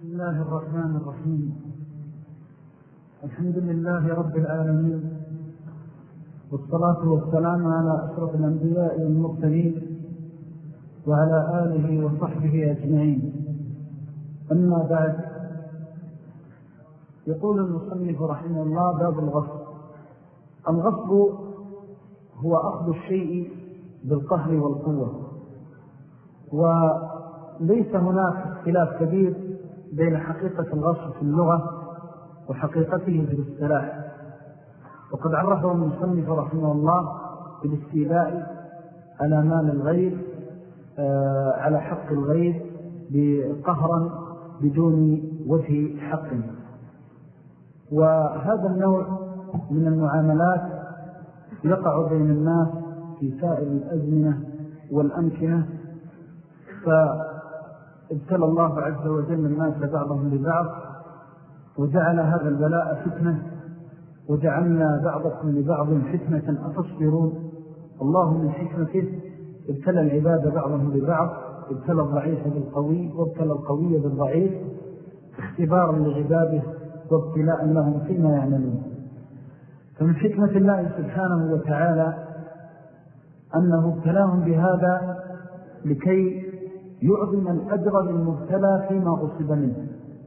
بسم الله الرحمن الرحيم. الحمد لله رب العالمين، والصلاة والسلام على أشرف الأنبياء والمرسلين وعلى آله وصحبه أجمعين. أما بعد، يقول المصنف رحمه الله: باب الغصب. الغصب هو أخذ الشيء بالقهر والقوة، وليس هناك اختلاف كبير بين حقيقة الغصب في اللغة وحقيقته في الاصطلاح. وقد عرفه المصنف رحمه الله بالاستيلاء على مال الغير، على حق الغير بقهرا بدون وجه حق. وهذا النوع من المعاملات يقع بين الناس في سائر الأزمنة والأمكنة، فابتلى الله عز وجل الناس بعضهم لبعض، وجعل هذا البلاء فتنة، وجعلنا بعضكم لبعض فتنة أتصبرون. الله من حكمته ابتلى العباد بعضهم لبعض، ابتلى الضعيف بالقوي وابتلى القوي بالضعيف، اختبارا لعباده وابتلاء لهم فيما يعملون. فمن حكمة الله سبحانه وتعالى أنه ابتلاهم بهذا لكي يعظم الأجر للمبتلى فيما أصيب منه،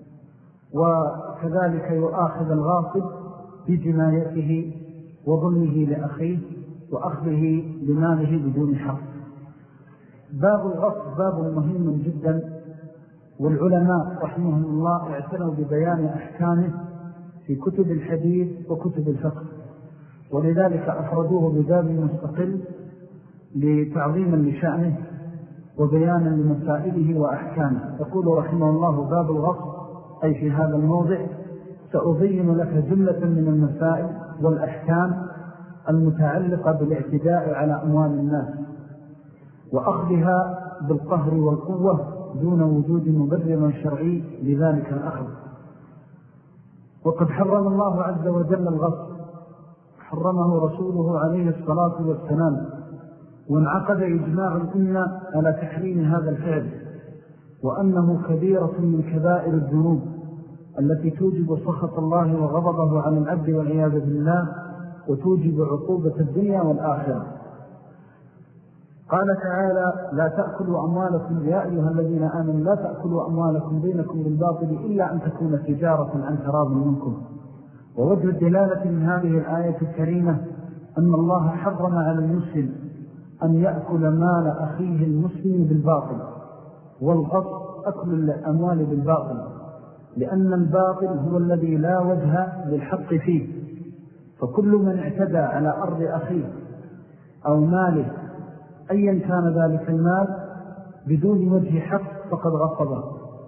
وكذلك يؤاخذ الغاصب بجنايته وظلمه لأخيه وأخذه لماله بدون حق. باب الغصب باب مهم جدا، والعلماء رحمهم الله اعتنوا ببيان أحكامه في كتب الحديث وكتب الفقه، ولذلك أفردوه بباب مستقل لتعظيما لشأنه وبيانا لمسائله وأحكامه. يقول رحمه الله: باب الغصب، أي في هذا الموضع سأبين لك جملة من المسائل والأحكام المتعلقة بالاعتداء على أموال الناس وأخذها بالقهر والقوة دون وجود مبرر شرعي لذلك الأخذ. وقد حرم الله عز وجل الغصب، حرمه رسوله عليه الصلاة والسلام، وانعقد إجماع الأمة على تحريم هذا الفعل، وأنه كبيرة من كبائر الذنوب التي توجب سخط الله وغضبه على العبد والعياذ بالله، وتوجب عقوبة الدنيا والآخرة. قال تعالى: لا تأكلوا أموالكم، يا أيها الذين آمنوا لا تأكلوا أموالكم بينكم بالباطل إلا أن تكون تجارة عن تراض منكم. ووجه الدلالة من هذه الآية الكريمة أن الله حرم على المسلم أن يأكل مال أخيه المسلم بالباطل، والغصب أكل الأموال بالباطل، لأن الباطل هو الذي لا وجه للحق فيه. فكل من اعتدى على أرض أخيه أو ماله أيا كان ذلك المال بدون وجه حق فقد غصبه،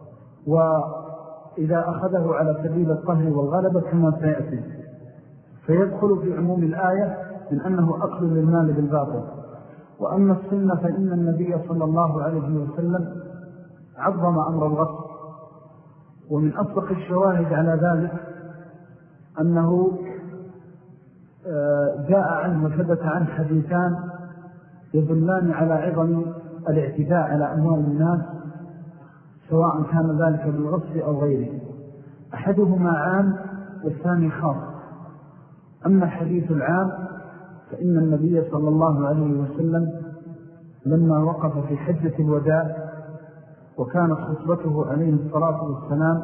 وإذا أخذه على سبيل القهر والغلبة كما سيأتي، فيدخل في عموم الآية من أنه أكل للمال بالباطل. وأما السنة فإن النبي صلى الله عليه وسلم عظم أمر الغصب، ومن أصدق الشواهد على ذلك أنه جاء عنه وثبت عنه حديثان يدلان على عظم الاعتداء على أموال الناس، سواء كان ذلك بالغصب أو غيره. أحدهما عام والثاني خاص. أما الحديث العام فإن النبي صلى الله عليه وسلم لما وقف في حجة الوداع وكانت خطبته عليه الصلاة والسلام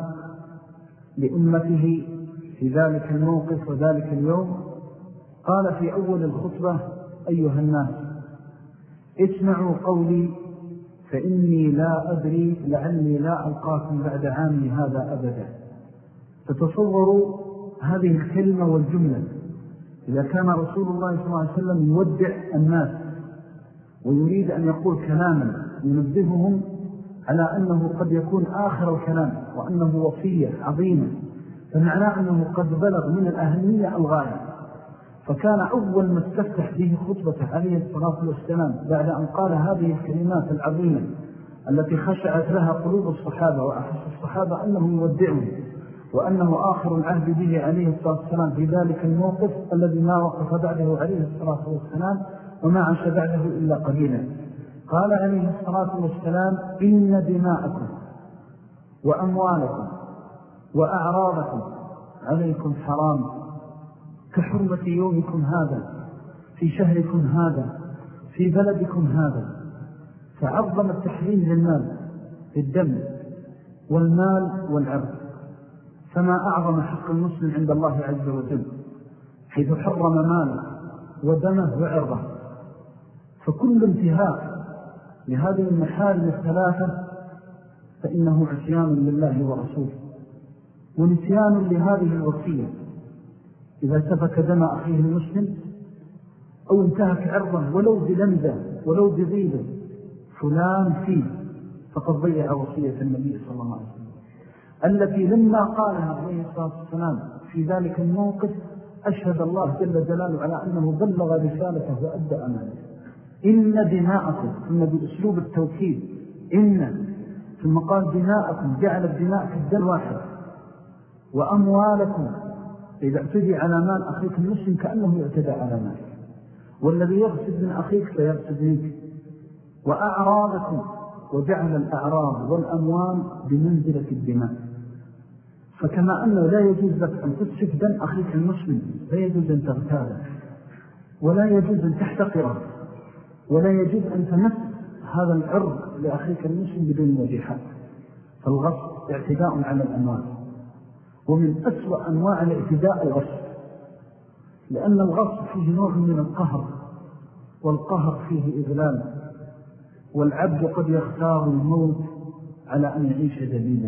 لأمته في ذلك الموقف وذلك اليوم، قال في أول الخطبة: أيها الناس اسمعوا قولي فإني لا أدري لعلي لا ألقاكم بعد عامي هذا أبدا. فتصوروا هذه الكلمة والجملة، إذا كان رسول الله صلى الله عليه وسلم يودع الناس ويريد أن يقول كلاما ينبههم على أنه قد يكون آخر الكلام وأنه وصية عظيمة، فمعناه أنه قد بلغ من الأهمية الغاية. فكان أول ما استفتح به خطبته عليه الصلاة والسلام بعد أن قال هذه الكلمات العظيمة التي خشعت لها قلوب الصحابة وأحس الصحابة أنه يودعهم وأنه آخر العهد به عليه الصلاة والسلام في ذلك الموقف الذي ما وقف بعده عليه الصلاة والسلام وما عاش بعده إلا قليلا. قال عليه الصلاة والسلام: إن دماءكم وأموالكم وأعراضكم عليكم حرام كحرمة يومكم هذا في شهركم هذا في بلدكم هذا. فعظم التحريم للمال بالدم والمال والعرض. فما أعظم حق المسلم عند الله عز وجل حيث حرم ماله ودمه وعرضه. فكل انتهاء لهذه المحارم الثلاثة فإنه عصيان لله ورسوله ونسيان لهذه الوصية. إذا سفك دم أخيه المسلم أو انتهك عرضه ولو بلمزة ولو بغيبة فلان فيه فقد ضيع وصية النبي صلى الله عليه وسلم التي لما قالها عليه الصلاة والسلام في ذلك الموقف أشهد الله جل جلاله على أنه بلغ رسالته وأدى أمانته. إن دماءكم، ثم بأسلوب التوكيد إن، ثم قال دماءكم، جعل الدماء في الدم واحد، وأموالكم إذا اعتدي على مال أخيك المسلم كأنه يعتدى على مالك، والذي يغسد من أخيك فيغسد منك، وأعراضكم، وجعل الأعراض والأموال بمنزلة الدماء. فكما أنه لا يجوز لك أن تسفك دم أخيك المسلم، لا يجوز أن تغتاله، ولا يجوز أن تحتقره، ولا يجوز أن تمس هذا العرض لأخيك المسلم بدون وجه. فالغصب اعتداء على الأموال، ومن أسوأ أنواع الاعتداء الغصب، لأن الغصب فيه نوع من القهر، والقهر فيه إذلال، والعبد قد يختار الموت على أن يعيش ذليلا.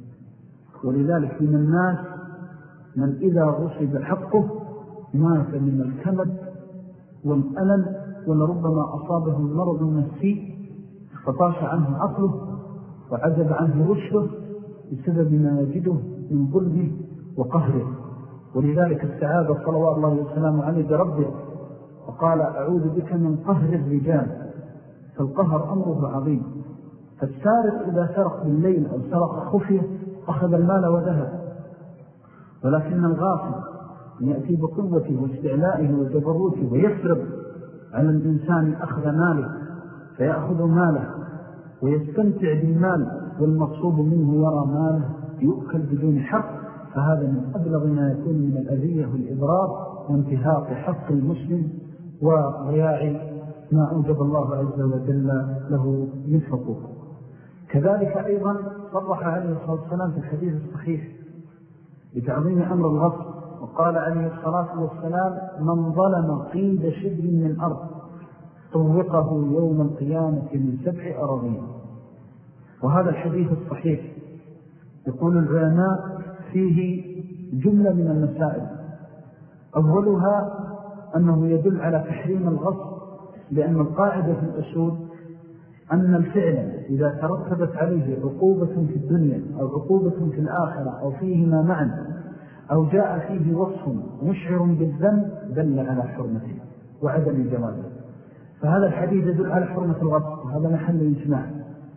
ولذلك من الناس من إذا غصب حقه مات من الكمد والألم، ولربما أصابه المرض النفسي فطاش عنه عقله وعجب عنه رشده بسبب ما يجده من ظلمه وقهره. ولذلك السعادة صلوات الله وسلامه عليه بربه وقال أعوذ بك من قهر الرجال، فالقهر أمره عظيم. فالسارق إذا سرق بالليل أو سرق خفية أخذ المال وذهب، ولكن الغاصب يأتي بقوته واستعلائه وجبروته ويفرض على الإنسان أخذ ماله فيأخذ ماله ويستمتع بالمال، والمقصود منه يرى ماله يؤكل بدون حق. فهذا من أبلغ ما يكون من الأذية والإضرار وانتهاك حق المسلم وضياع ما أوجب الله عز وجل له من حقوقه. كذلك أيضا صرح عليه الصلاة والسلام في الحديث الصحيح بتعظيم أمر الغصب، وقال عليه الصلاة والسلام من ظلم قيد شبر من أرض طوقه يوم القيامة من 7 أراضين. وهذا الحديث الصحيح يقول العلماء فيه جملة من المسائل. أولها أنه يدل على تحريم الغصب، لأن القاعدة في الأصول أن الفعل إذا ترتبت عليه عقوبة في الدنيا أو عقوبة في الآخرة أو فيهما معا أو جاء فيه وصف مشعر بالذنب دل على حرمته وعدم جوازه. فهذا الحديث يدل على حرمة الغصب، وهذا محل إجماع.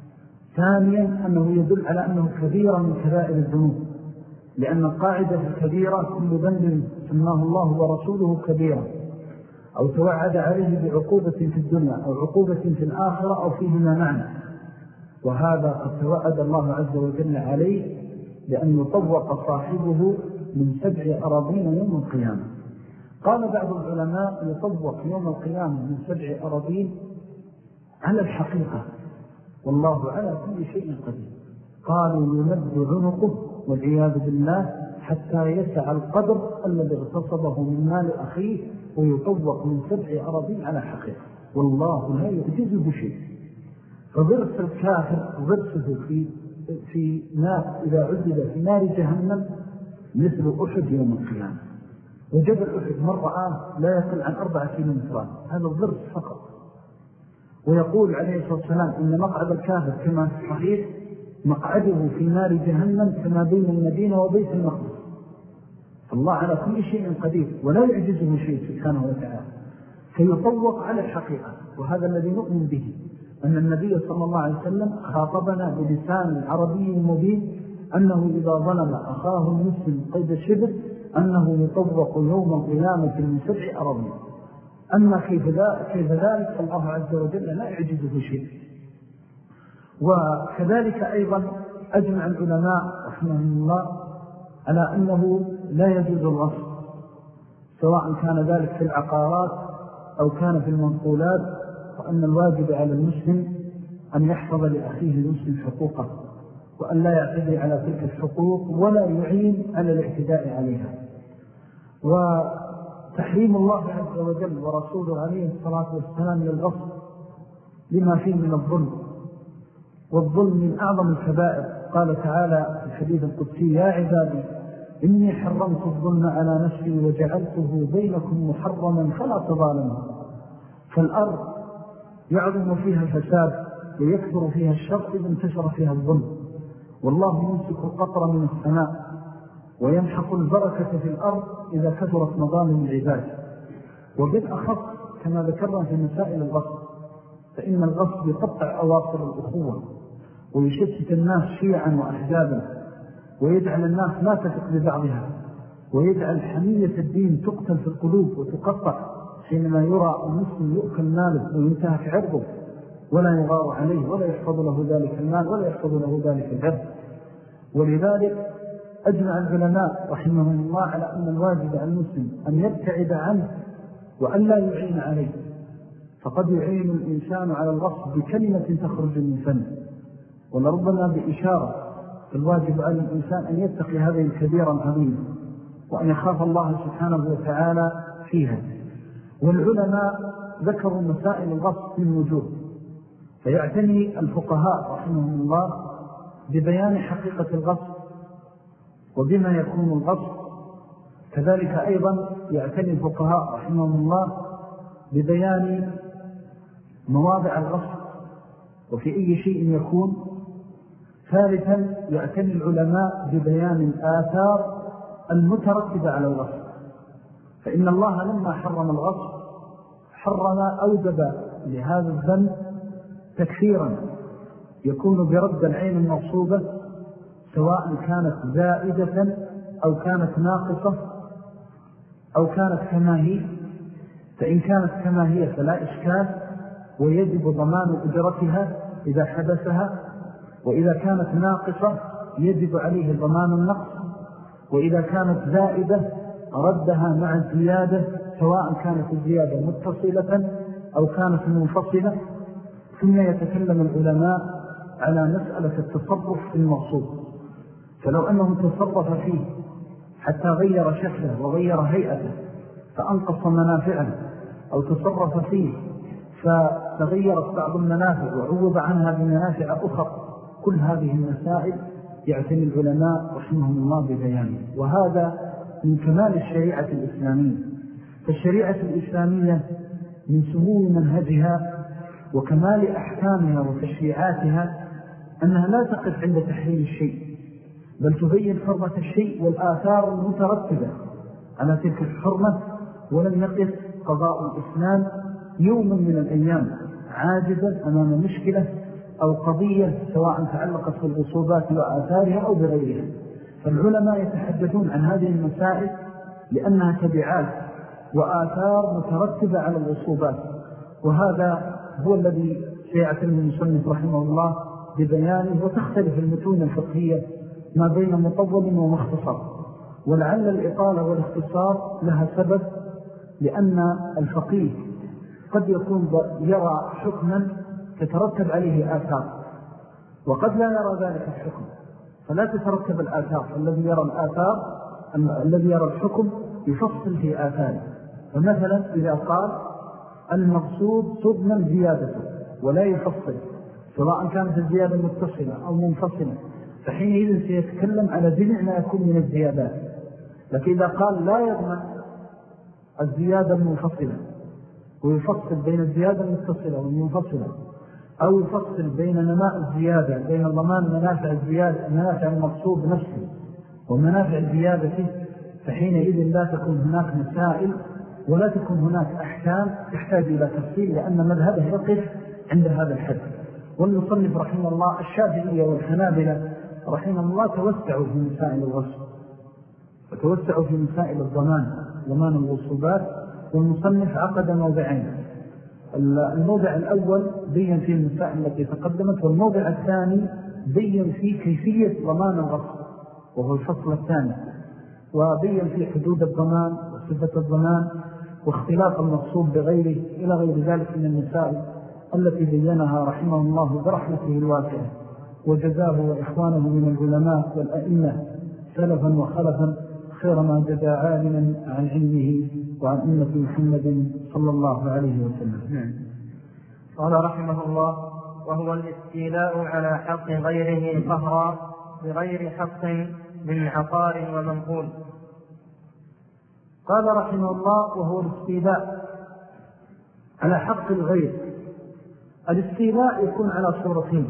ثانيا أنه يدل على أنه كبيرة من كبائر الذنوب، لأن القاعدة الكبيرة كل ذنب سماه الله ورسوله كبيرة أو توعد عليه بعقوبة في الدنيا أو عقوبة في الآخرة أو فيهما معنى، وهذا قد توعد الله عز وجل عليه لأن يطوق صاحبه من 7 أراضين يوم القيامة. قال بعض العلماء يطوق يوم القيامة من 7 أراضين على الحقيقة، والله على كل شيء قدير. قالوا يمد عنقه والعياذ بالله حتى يسع القدر الذي اغتصبه من مال أخيه، ويطوق من 7 أراضين على حقيقة، والله لا يعجزه شيء. فضرس الكافر ضرسه في نار إذا عذب في نار جهنم مثل أحد يوم القيامة. وجبل أحد مرة لا يقل عن 4 كيلومترات، هذا الضرس فقط. ويقول عليه الصلاة والسلام إن مقعد الكافر كما صحيح مقعده في نار جهنم كما بين المدينة وبيت المقدس. فالله على كل شيء قدير ولا يعجزه شيء سبحانه وتعالى، فيطوق على الحقيقة. وهذا الذي نؤمن به، أن النبي صلى الله عليه وسلم خاطبنا بلسان عربي مبين أنه إذا ظلم أخاه المسلم قيد شبر أنه يطوق يوم القيامة من 7 أراضين. أما كيف ذلك فالله عز وجل لا يعجزه شيء. وكذلك أيضا أجمع العلماء رحمه الله على أنه لا يجوز الغصب، سواء كان ذلك في العقارات أو كان في المنقولات، وأن الواجب على المسلم أن يحفظ لأخيه المسلم حقوقه، وأن لا يعتدي على تلك الحقوق ولا يعين على الاعتداء عليها. وتحريم الله عز وجل ورسوله عليه الصلاة والسلام للغصب لما فيه من الظلم، والظلم من أعظم الكبائر. قال تعالى في الحديث القدسي: يا عبادي إني حرمت الظلم على نفسي وجعلته بينكم محرما فلا تظالموا. فالأرض يعظم فيها الفساد ويكثر فيها الشر إذا انتشر فيها الظلم، والله يمسك القطر من السماء ويمحق البركة في الأرض إذا كثرت مظالم العباد. وبالأخص كما ذكرنا في مسائل الغصب، فإن الغصب يقطع أواصر الأخوة ويشتت الناس شيعا وأحزابا، ويجعل الناس لا تثق ببعضها، ويجعل حمية الدين تقتل في القلوب وتقطع حينما يرى المسلم يؤكل ماله وينتهك عرضه ولا يغار عليه ولا يحفظ له ذلك المال ولا يحفظ له ذلك العرض. ولذلك أجمع العلماء رحمهم الله على أن الواجب على المسلم أن يبتعد عنه وأن لا يعين عليه، فقد يعين الإنسان على الغصب بكلمة تخرج من فمه ولربما بإشارة. فالواجب على الإنسان أن يتقي هذه الكبيرة العظيمة وأن يخاف الله سبحانه وتعالى فيها. والعلماء ذكروا مسائل الغصب من وجوه، فيعتني الفقهاء رحمهم الله ببيان حقيقة الغصب وبما يكون الغصب. كذلك أيضا يعتني الفقهاء رحمهم الله ببيان مواضع الغصب وفي أي شيء يكون. ثالثا يعتني العلماء ببيان الآثار المترتبة على الغصب، فإن الله لما حرم الغصب حرم أوجب لهذا الذنب تكفيرا يكون برد العين المغصوبة، سواء كانت زائدة أو كانت ناقصة أو كانت كما هي. فإن كانت كما هي فلا إشكال ويجب ضمان أجرتها إذا حدثها، وإذا كانت ناقصة يجب عليه ضمان النقص، وإذا كانت زائدة ردها مع الزيادة، سواء كانت الزيادة متصلة أو كانت منفصلة. ثم يتكلم العلماء على مسألة التصرف في المغصوب، فلو أنه تصرف فيه حتى غير شكله وغير هيئته فأنقص منافعه، أو تصرف فيه فتغيرت بعض المنافع وعوض عنها بمنافع أخرى، كل هذه المسائل يعتني العلماء رحمهم الله ببيانه. وهذا من كمال الشريعة الإسلامية. فالشريعة الإسلامية من سمو منهجها وكمال أحكامها وتشريعاتها أنها لا تقف عند تحريم الشيء، بل تبين حرمة الشيء والآثار المترتبة على تلك الحرمة. ولم يقف قضاء الإسلام يوما من الأيام عاجزا أمام مشكلة أو قضية سواء تعلقت بالغصوبات وآثارها أو بغيرها. فالعلماء يتحدثون عن هذه المسائل لأنها تبعات وآثار مترتبة على الغصوبات، وهذا هو الذي سيعتني المصنف رحمه الله ببيانه. وتختلف المتون الفقهية ما بين مطول ومختصر، ولعل الإطالة والاختصار لها سبب، لأن الفقيه قد يكون يرى حكما تترتب عليه آثار، وقد لا يرى ذلك الحكم فلا تترتب الآثار. الذي يرى الآثار الذي يرى الحكم يفصل في آثاره. فمثلا إذا قال المقصود تضمن زيادته ولا يفصل سواء كانت الزيادة متصلة أو منفصلة، فحينئذ سيتكلم على جميع ما يكون من الزيادات. لكن إذا قال لا يضمن الزيادة المنفصلة ويفصل بين الزيادة المتصلة والمنفصلة، أو يفصل بين نماء الزيادة بين ضمان منافع الزيادة منافع المقصود نفسه ومنافع الزيادة، فحينئذ لا تكون هناك مسائل ولا تكون هناك أحكام تحتاج إلى تفصيل، لأن مذهبه يقف عند هذا الحد. والمصنف رحمه الله الشافعية والحنابلة رحمه الله توسعوا في مسائل الغصب وتوسعوا في مسائل ضمان الغصوبات. والمصنف عقد موضعين: الموضع الأول بين فيه المسائل التي تقدمت، والموضع الثاني بين فيه كيفية ضمان الغصب وهو الفصل الثاني. وبين في حدود الضمان وصفة الضمان واختلاف المقصود بغيره إلى غير ذلك من المسائل التي بينها رحمه الله برحمته الواسعة، وجزاه وإخوانه من العلماء والأئمة سلفا وخلفا خير ما جزى عالما عن علمه وعن أمة محمد صلى الله عليه وسلم. قال رحمه الله: وهو الاستيلاء على حق غيره قهرا بغير حق من عقار ومنقول. قال رحمه الله: وهو الاستيلاء على حق الغير. الاستيلاء يكون على صورتين: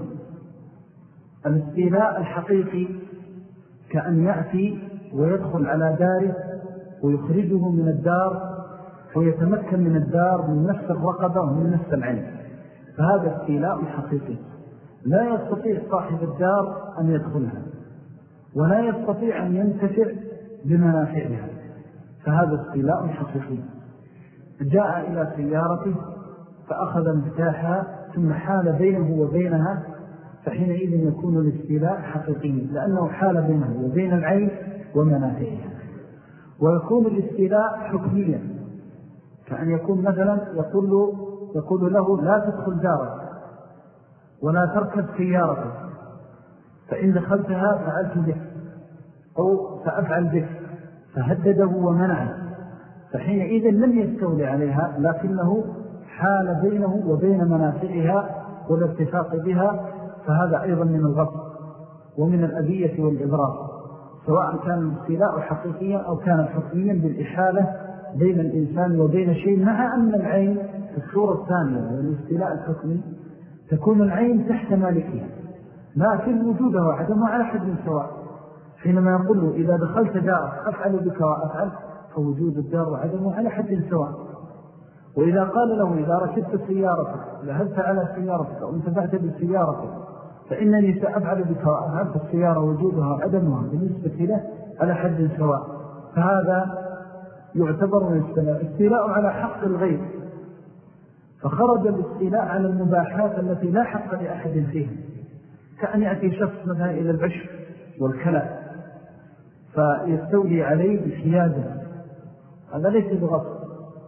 الاستيلاء الحقيقي كأن يأتي ويدخل على داره ويخرجه من الدار ويتمكن من الدار من نفس الرقبة ومن نفس العين، فهذا استيلاء حقيقي لا يستطيع صاحب الدار أن يدخلها ولا يستطيع أن ينتفع بمنافعها، فهذا استيلاء حقيقي. جاء إلى سيارته فأخذ مفتاحها ثم حال بينه وبينها، فحينئذ يكون الاستيلاء حقيقي لأنه حال بينه وبين العين ومنافعها. ويكون الاستيلاء حكميا كأن يكون مثلا يقول له: لا تدخل دارك ولا تركب سيارتك، فإن دخلتها فعلت بك أو سأفعل بك، فهدده ومنعه، فحينئذ لم يستولي عليها لكنه حال بينه وبين منافعها والاتفاق بها، فهذا أيضا من الغصب ومن الأذية والإضرار، سواء كان الاستيلاء حقيقيا أو كان حكميا بالإحالة بين الإنسان وبين شيء، مع أن العين في الصورة الثانية والاستيلاء الحكمي تكون العين تحت مالكها، لكن وجوده وعدمه على حد سواء. حينما يقول له: إذا دخلت دارك أفعل بك وأفعل، فوجود الدار وعدمه على حد سواء. وإذا قال له: إذا ركبت سيارتك ذهبت على سيارتك أو انتفعت بالسيارة فإنني سأفعل بك وأفعل، فالسيارة وجودها وعدمها بالنسبة له على حد سواء، فهذا يعتبر من الاستيلاء على حق الغير. فخرج الاستيلاء على المباحات التي لا حق لأحد فيها، كأن يأتي شخص مثلا إلى العشب والكلى فيستولي عليه بحياده، هذا ليس بغصب.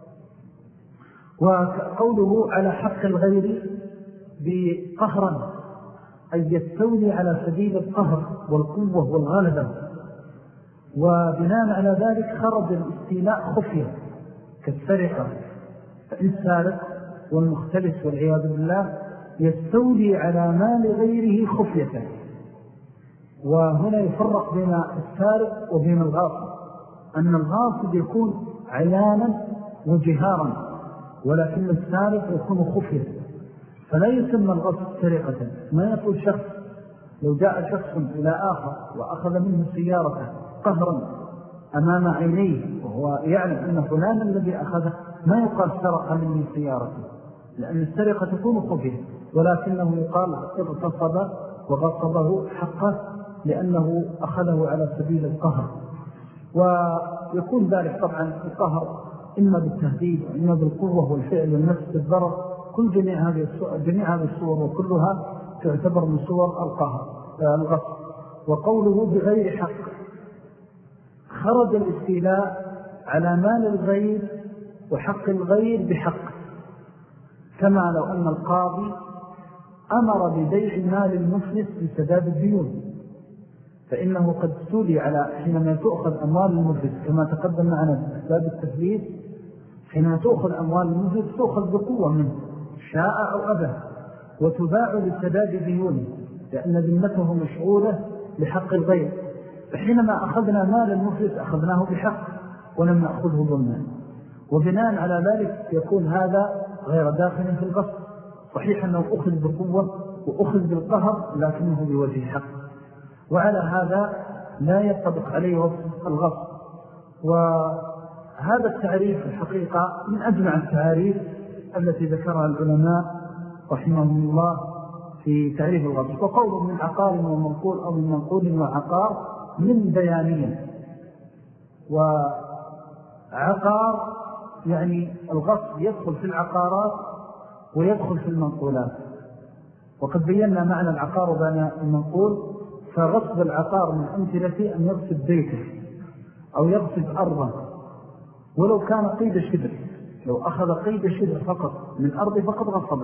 وقوله على حق الغير بقهرا، أي يستولي على سبيل القهر والقوة والغلبة. وبناء على ذلك خرج الاستيلاء خفية كالسرقة، فإن السارق والمختلس والعياذ بالله يستولي على مال غيره خفية. وهنا يفرق بين السارق وبين الغاصب، أن الغاصب يكون عيانا وجهارا، ولكن السارق يكون خفية، فلا يسمى الغصب سرقة. ما يقول شخص لو جاء شخص إلى آخر وأخذ منه سيارته قهرا أمام عينيه وهو يعلم أن فلان الذي أخذه، ما يقال سرق مني سيارته، لأن السرقة تكون خفية، ولكنه يقال اغتصب وغصبه حقه لأنه أخذه على سبيل القهر. ويكون ذلك طبعا القهر إما بالتهديد وإما بالقوة والفعل والنفس بالضرر، كل جميع هذه الصور وكلها تعتبر من صور الغصب. وقوله بغير حق، خرج الاستيلاء على مال الغير وحق الغير بحق، كما لو أن القاضي أمر ببيع مال المفلس بسداد الديون، فإنه قد استولي على حينما تؤخذ أموال المفلس كما تقدم معنا بسبب التفليس، حينما تؤخذ أموال المفلس تؤخذ بقوة منه شاء أو أبى وتباع لسداد ديونه، لأن ذمته مشغولة بحق الغير. فحينما أخذنا مال المفلس أخذناه بحق ولم نأخذه ظلما، وبناء على ذلك يكون هذا غير داخل في الغصب. صحيح أنه أخذ بقوة وأخذ بالقهر لكنه بوجه حق، وعلى هذا لا يطبق عليه وصف الغصب. وهذا التعريف الحقيقة من أجمع التعريف التي ذكرها العلماء رحمهم الله في تعريف الغصب. وقوله من عقار ومنقول أو من منقول وعقار من بيانية. وعقار يعني الغصب يدخل في العقارات ويدخل في المنقولات، وقد بينا معنى العقار وبين المنقول. فغصب العقار من أمثلة أن يغصب بيته أو يغصب أرضا ولو كان قيد شبر، لو أخذ قيد شبر فقط من أرض فقط غصبه.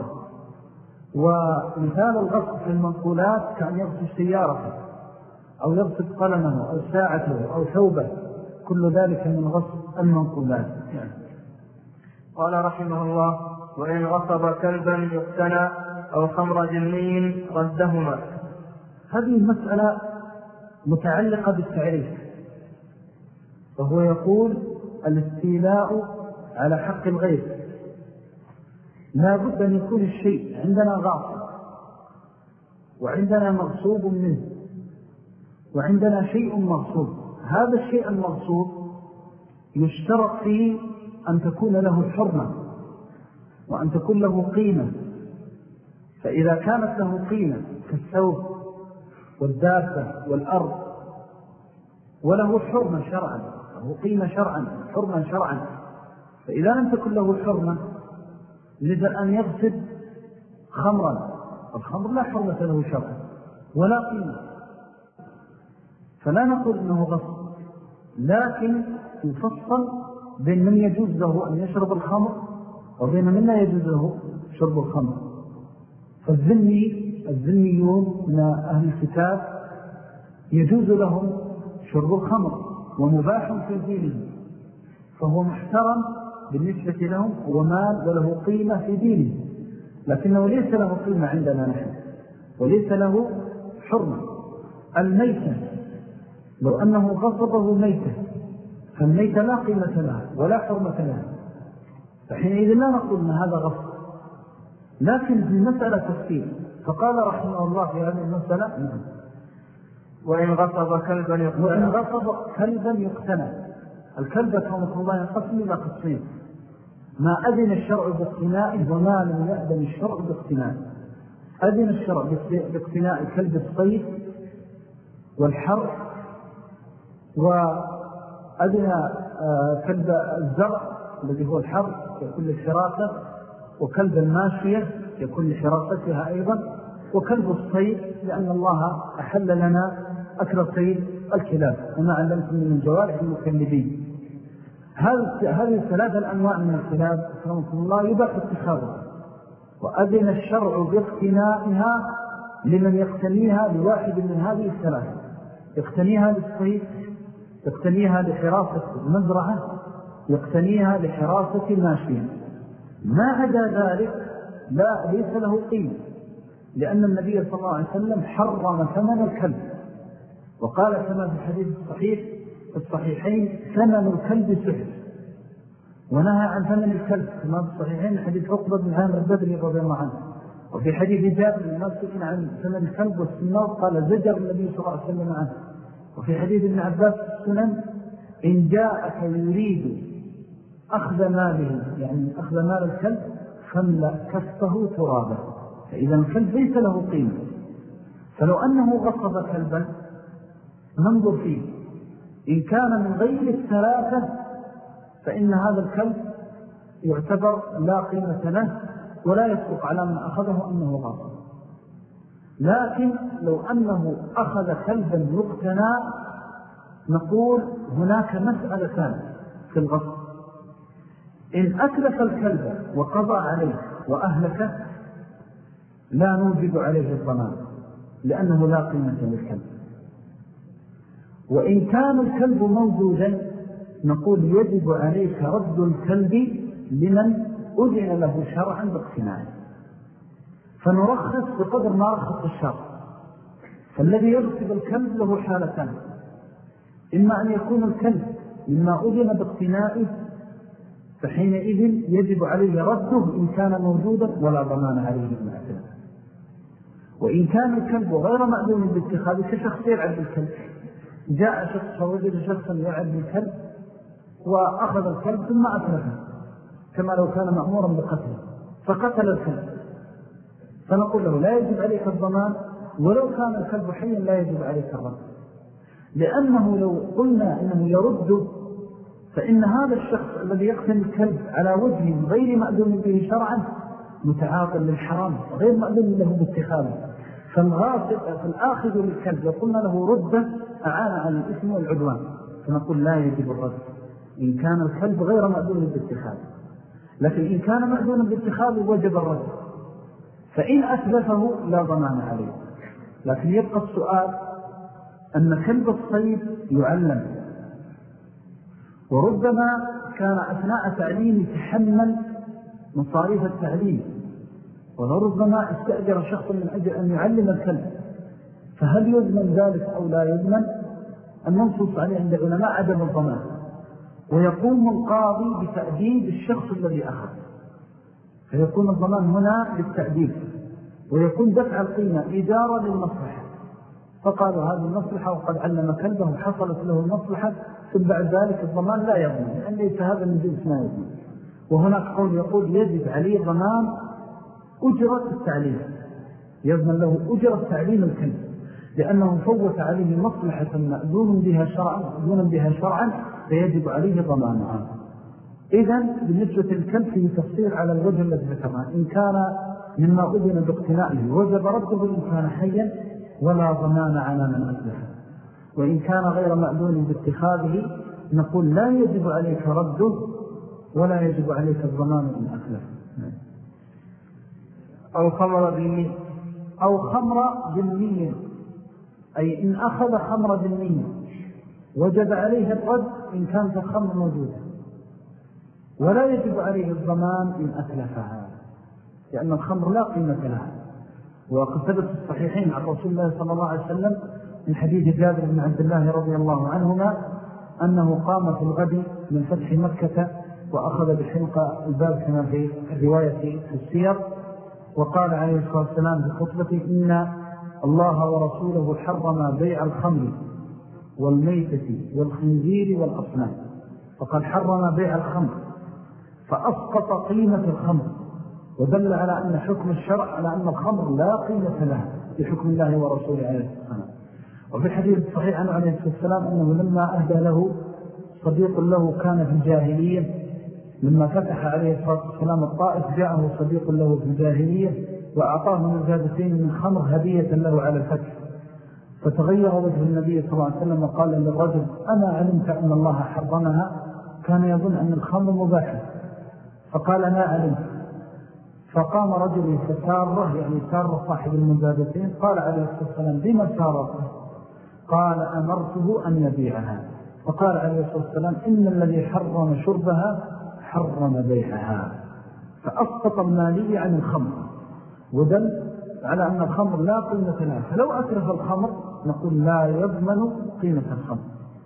ومثال الغصب في المنقولات كأن يغصب سيارته أو يغصب قلمه أو ساعته أو ثوبه، كل ذلك من غصب المنقولات. قال رحمه الله: وإن غصب كلبا يقتنى أو خمر جني ردهما. هذه المسألة متعلقة بالتعريف، وهو يقول الاستيلاء على حق الغير. لا بد أن يكون الشيء عندنا غاصب وعندنا مغصوب منه وعندنا شيء مغصوب. هذا الشيء المغصوب يشترط فيه أن تكون له حرمة وأن تكون له قيمة. فإذا كانت له قيمة كالثوب والدابة والأرض وله حرمة شرعا، له قيمة شرعا، حرمة شرعا، فإذا لم تكن له حرمة مثل أن يغصب خمرا، الخمر لا حرمة له شرعا ولا قيمة، فلا نقول إنه غصب، لكن يفصل بين من يجوز له أن يشرب الخمر وبين من لا يجوز له شرب الخمر. الذميون من أهل الكتاب يجوز لهم شرب الخمر ومباح في دينهم، فهو محترم بالنسبة لهم ومال وله قيمة في دينه، لكنه ليس له قيمة عندنا نحن وليس له حرمة. الميتة لو أنه غصبه ميتة فالميتة لا قيمة لها ولا حرمة لها، فحينئذ لا نقول أن هذا غصب. لكن في المسألة تفصيل، فقال رحمه الله في هذه المسألة: وإن غصب كلبا يقتنى. الكلب كما الله ينقسم إلى قسمين: ما أذن الشرع باقتنائه وما لم يأذن الشرع باقتنائه. أذن الشرع باقتناء كلب الصيد والحرث، وأذن كلب الزرع الذي هو الحرث يكون لحراسة، وكلب الماشية يكون لحراستها أيضا، وكلب الصيد لأن الله أحل لنا أكل صيد الكلاب وما علمتم من الجوارح المكلبين. هذه الثلاثة الأنواع من الكلاب أكرمكم الله يباح اتخاذها، وأذن الشرع باقتنائها لمن يقتنيها لواحد من هذه الثلاثة: يقتنيها للصيد، يقتنيها لحراسة المزرعة، يقتنيها لحراسة الماشية. ما عدا ذلك ليس له قيمة، لأن النبي صلى الله عليه وسلم حرم ثمن الكلب، وقال كما في الحديث الصحيح في الصحيحين: ثمن الكلب سحر، ونهى عن ثمن الكلب كما في الصحيحين حديث عقبة بن عامر البدري رضي الله عنه. وفي حديث جابر المسكين عن ثمن الكلب والسنار قال: زجر النبي صلى الله عليه وسلم عنه. وفي حديث ابن عباس السنن: إن جاءك يريد أخذ ماله، يعني أخذ مال الكلب، فاملأ كفه ترابا. فإذا الكلب ليس له قيمة، فلو أنه غصب كلبا ننظر فيه، إن كان من غير الثلاثة فإن هذا الكلب يعتبر لا قيمة له ولا يسبق على من أخذه أنه غاصب. لكن لو أنه أخذ كلبا يقتنى نقول هناك مسألتان في الغصب: إن أتلف الكلب وقضى عليه وأهلكه لا نوجب عليه الضمان لأنه لا قيمة للكلب. وإن كان الكلب موجودا نقول يجب عليك رد الكلب لمن أذن له شرعا باقتناعه، فنرخص بقدر ما رخص الشرع. فالذي يغصب الكلب له حالتان: إما أن يكون الكلب مما أذن باقتنائه فحينئذ يجب عليه رده إن كان موجودا ولا ضمان عليه بالمعتنى، وإن كان الكلب غير مأذون باتخاذه كشخص يلعب بالكلب، جاء شخص ووجد شخصا يلعب بالكلب وأخذ الكلب ثم أتلفه كما لو كان مأمورا بقتله فقتل الكلب، فنقول له لا يجب عليك الضمان، ولو كان الكلب حيا لا يجب عليك الرد، لأنه لو قلنا إنه يرد فإن هذا الشخص الذي يقتل الكلب على وجه غير مأذون به شرعا متعاطل للحرام غير مأذون له باتخاذه، فالآخذ للكلب لو قلنا له رده أعان على الإثم والعدوان، فنقول لا يجب الرد إن كان الكلب غير مأذون باتخاذه. لكن إن كان مأذونا باتخاذه وجب الرد. فإن أتلفه لا ضمان عليه. لكن يبقى السؤال أن كلب الصيد يعلم، وربما كان أثناء تعليم يتحمل مصاريف التعليم، ولربما استأجر شخص من أجل أن يعلم الكلب، فهل يضمن ذلك أو لا يضمن؟ المنصوص عليه عند العلماء عدم الضمان، ويقوم القاضي بتأديب الشخص الذي أخذ، فيكون الضمان هنا للتأديب، ويكون دفع القيمة إدارة للمصلحة. فقالوا هذه المصلحة وقد علم كلبه وحصلت له المصلحة، ثم بعد ذلك الضمان لا يضمن، لأن ليس هذا من جنس ما يضمن. وهناك قول يقول يجب عليه ضمان أجرة التعليم، يضمن له أجرة تعليم الكلب، لأنه فوت عليه مصلحة مأذون بها شرعا فيجب عليه ضمانها. إذن بالنسبة للكلب فيه تفصيل على الوجه الذي ذكرنا، إن كان مما أذن باقتنائه وجب رده إن كان حيا ولا ضمان على من أتلفه، وإن كان غير مأذون باتخاذه نقول لا يجب عليك رده ولا يجب عليك الضمان إن أتلفه. أو خمر ذمي، أي إن أخذ خمر ذمي وجب عليه الرد إن كانت الخمر موجودة، ولا يجب عليه الضمان إن أتلفها، لأن الخمر لا قيمة لها. وقد ثبت في الصحيحين عن رسول الله صلى الله عليه وسلم من حديث جابر بن عبد الله رضي الله عنهما أنه قام في الغد من فتح مكة وأخذ بحلق الباب كما في الرواية في السير، وقال عليه الصلاة والسلام في خطبته إن الله ورسوله حرم بيع الخمر والميتة والخنزير والأصنام، فقد حرم بيع الخمر فأسقط قيمة الخمر، ودل على أن حكم الشرع على أن الخمر لا قيمة لها بحكم الله ورسوله عليه الصلاة والسلام. وفي الحديث الصحيح عنه عليه الصلاة والسلام أنه لما أهدى له صديق له كان في الجاهلية، لما فتح عليه الصلاة والسلام الطائف جاءه صديق له في الجاهلية وأعطاه مزادتين من خمر هدية له على الفتح، فتغير وجه النبي صلى الله عليه وسلم وقال للرجل أما علمت أن الله حرمها؟ كان يظن أن الخمر مباحة، فقال ما علمت. فقام رجل فساره، يعني سار صاحب المزادتين، قال عليه الصلاة والسلام بما سارته؟ قال أمرته أن يبيعها. فقال عليه الصلاة والسلام إن الذي حرم شربها حرم بيعها، فأسقط المالية عن الخمر، ودل على أن الخمر لا قيمة لها. فلو أترف الخمر نقول لا يضمن قيمة الخمر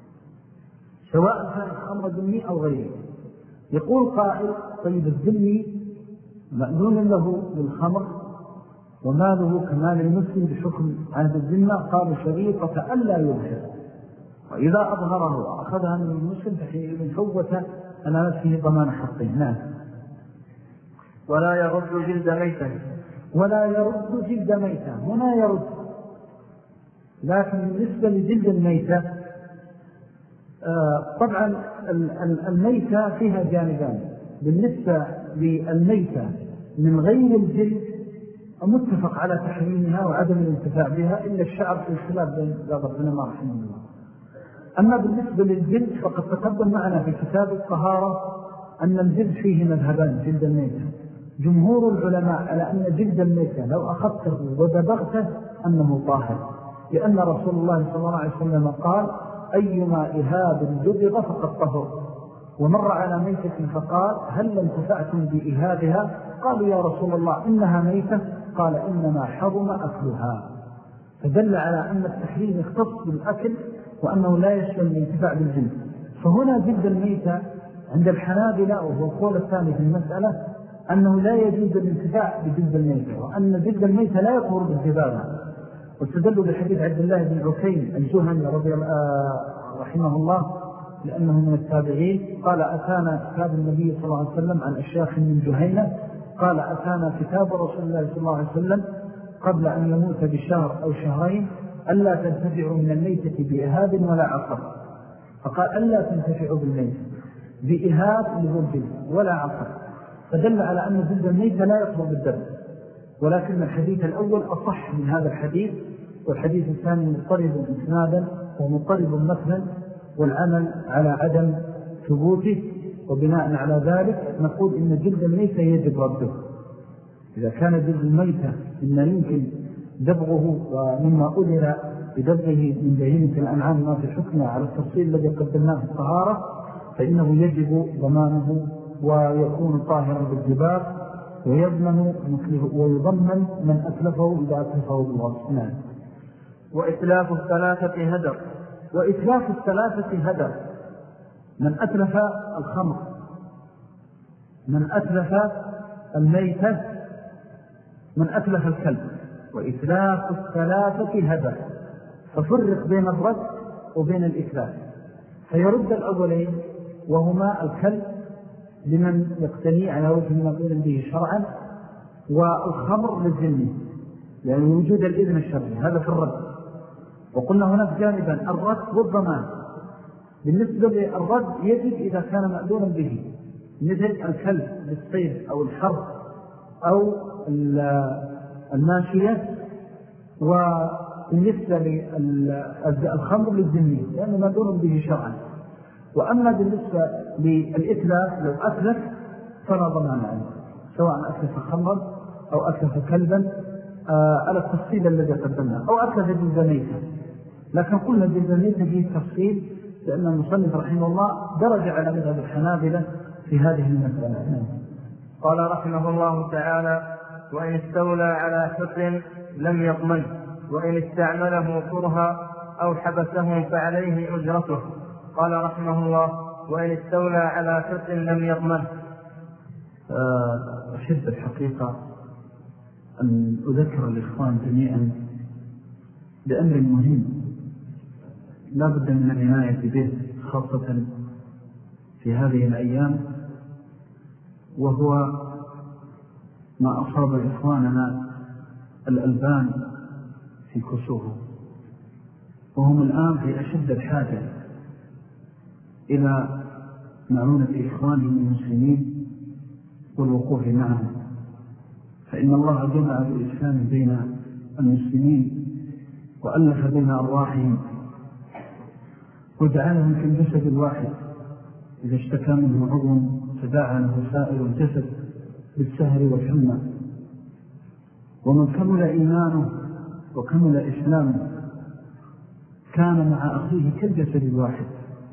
سواء كان الخمر ذمي أو غيره. يقول قائل طيب الذمي مأذون له بالخمر وماله كمال المسلم بحكم عهد الذمة، قال شريطة ألا يظهر، وإذا أظهره وأخذها من المسلم فحين فوت على نفسه ضمان حقه. نعم. ولا يرد جلد ميتا، ولا يرد جلد ميتا، هنا يرد. لكن بالنسبة لجلد الميتة طبعا الميتة فيها جانبان. بالنسبة للميتة من غير الجلد متفق على تحريمها وعدم الانتفاع بها إلا الشعر في الخلاف بين بعض العلماء رحمه الله. أما بالنسبة للجلد فقد تقدم معنا في كتاب الطهارة أن الجلد فيه مذهبان. جلد الميتة جمهور العلماء على أن جلد الميتة لو أخذته ودبغته أنه طاهر، لأن رسول الله صلى الله عليه وسلم قال أيما إهاب دبغ فقد طهر. ومر على ميتة فقال هل انتفعتم بإهابها؟ قالوا يا رسول الله إنها ميتة، قال إنما حرم أكلها. فدل على أن التحريم يختص بالأكل وأنه لا يشمل الانتفاع بالجلد. فهنا جلد الميتة عند الحنابلة وهو القول الثاني في المسألة أنه لا يجوز الانتفاع بجلد الميتة، وأن جلد الميتة لا يطهر بالجبابة. واستدلوا بحديث عبد الله بن عكيم الجهني رحمه الله لأنه من التابعين قال أتانا كتاب النبي صلى الله عليه وسلم عن أشياخ من جهينة، قال أتانا كتاب رسول الله صلى الله عليه وسلم قبل أن يموت بشهر أو شهرين ألا تنتفعوا من الميتة بإهاب ولا عصر. فقال ألا تنتفعوا بالميتة بإهاب لذلك ولا عصر، فدل على أن جلد الميتة لا يطهر بالدم. ولكن الحديث الأول أصح من هذا الحديث، والحديث الثاني مضطرب إسنادا ومضطرب مثلا، والعمل على عدم ثبوته، وبناء على ذلك نقول إن جلد الميتة يجب رده. إذا كان جلد الميتة مما يمكن دبغه ومما أذر بدبغه من بهيمة الأنعام ما في حكمه على التفصيل الذي قدمناه في الطهارة، فإنه يجب ضمانه ويكون طاهرا بالجباب، ويضمن من أتلفه إذا أتلفه بالغصب. نعم. وإتلاف الثلاثة هدر. وإتلاف الثلاثة هدر: من أتلف الخمر، من أتلف الميتة، من أتلف الكلب. وإتلاف الثلاثة هدر، ففرق بين الرد وبين الإتلاف. فيرد الأولين وهما الكلب لمن يقتني على وجه المقيم به شرعا، والخمر للذمي يعني وجود الإذن الشرعي، هذا في الرد. وقلنا هناك جانبا الرد والضمان. بالنسبة للرد يجب إذا كان مأذونا به، مثل الكلب للصيد أو الحرب أو الماشية، وبالنسبة للخمر للذمي لأنه مأذون به شرعا. وأما بالنسبة للإتلاف لو أتلف فلا ضمان عنه، سواء أتلف خمرا أو أتلف كلبا على التفصيل الذي قدمناه، أو أتلف جلد ميتة. لكن قلنا جلد ميتة فيه تفصيل لأن المصنف رحمه الله درج على مذهب الحنابلة في هذه المسألة. قال رحمه الله تعالى: وإن استولى على حر لم يضمن، وإن استعمله كرها أو حبسه فعليه أجرته. قال رحمه الله: وإن استولى على حر لم يضمن. أحب الحقيقة أن أذكر الإخوان جميعا بأمر مهم لا بد من العناية به، خاصة في هذه الأيام، وهو ما أصاب إخواننا الألبان في كسوه، وهم الآن في أشد الحاجة إلى معونة إخوانهم المسلمين والوقوف معهم، فإن الله جمع بالإسلام بين المسلمين وألف بين أرواحهم وجعلهم في الجسد الواحد، إذا اشتكى منه عضو تداعى له سائر الجسد بالسهر والحمى. ومن كمل إيمانه وكمل إسلامه كان مع أخيه كالجسد الواحد،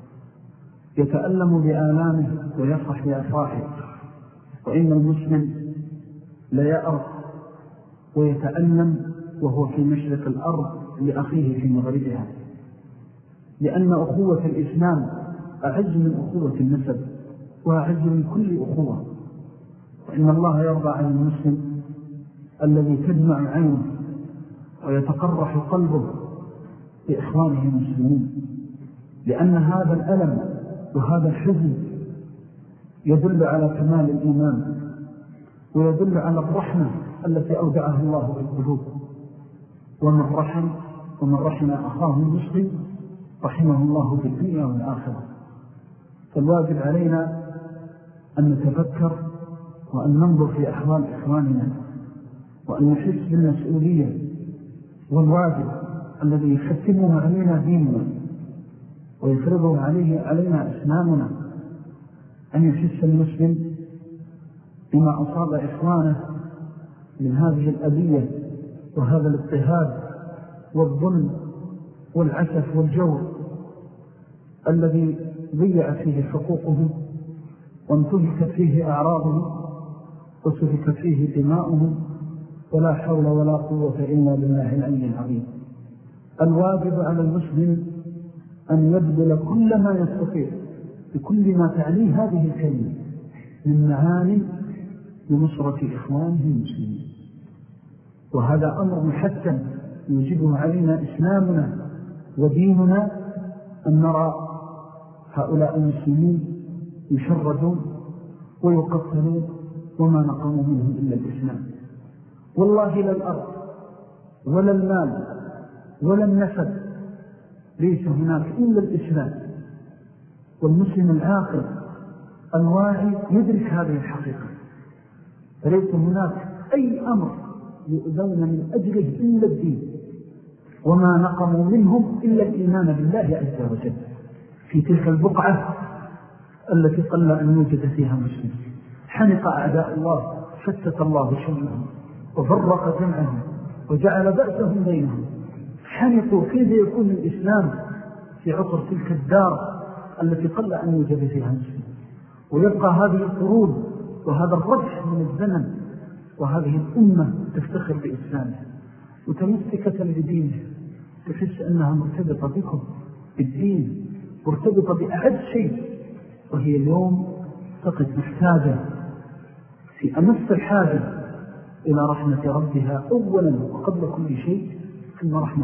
يتألم بآلامه ويفرح بأفراحه. وإن المسلم ليأرض ويتألم وهو في مشرق الأرض لأخيه في مغربها، لأن أخوة الإسلام أعز من أخوة النسب وأعز من كل أخوة. وإن الله يرضى عن المسلم الذي تدمع عينه ويتقرح قلبه بإخوانه المسلمين، لأن هذا الألم وهذا الحزن يدل على كمال الإيمان، ويدل على الرحمة التي أودعها الله بالقلوب. ومن رحم أخاه المسلم رحمه الله في الدنيا والآخرة. فالواجب علينا أن نتفكر وأن ننظر في أحوال إخواننا، وأن نحس بالمسؤولية والواجب الذي يحتمه علينا ديننا ويفرضه علينا إسلامنا، أن يحس المسلم بما أصاب إخوانه من هذه الأذية وهذا الاضطهاد والظلم والعسف والجور الذي ضيع فيه حقوقهم وانتهكت فيه أعراضهم وسفكت فيه دماؤهم، ولا حول ولا قوة إلا بالله العلي العظيم. الواجب على المسلم أن يبذل كل ما يستطيع بكل ما تعنيه هذه الكلمة من معاني لنصرة إخوانه المسلمين. وهذا أمر محتم يجبه علينا إسلامنا وديننا، أن نرى هؤلاء المسلمين يشردون ويقتلون وما نقموا منهم إلا الإسلام. والله لا الأرض ولا المال ولا النسب، ليس هناك إلا الإسلام. والمسلم العاقل الواعي يدرك هذه الحقيقة، فليس هناك أي أمر يؤذون من أجله إلا الدين، وما نقموا منهم إلا الإيمان بالله عز وجل. في تلك البقعة التي قل أن يوجد فيها مسلم. حنق أعداء الله، فتت الله شملهم وفرق جمعهم وجعل بأسهم بينهم. حنقوا كيف يكون الإسلام في عقر تلك الدار التي قل أن يوجد فيها مسلم، ويبقى هذه القرون وهذا الرجح من الزمن وهذه الأمة تفتخر بإسلامها متمسكة بدينها، تحس أنها مرتبطة بكم بالدين، مرتبطة بأعز شيء، وهي اليوم فقد محتاجة في أمس الحاجة إلى رحمة ربها أولا وقبل كل شيء، ثم رحمة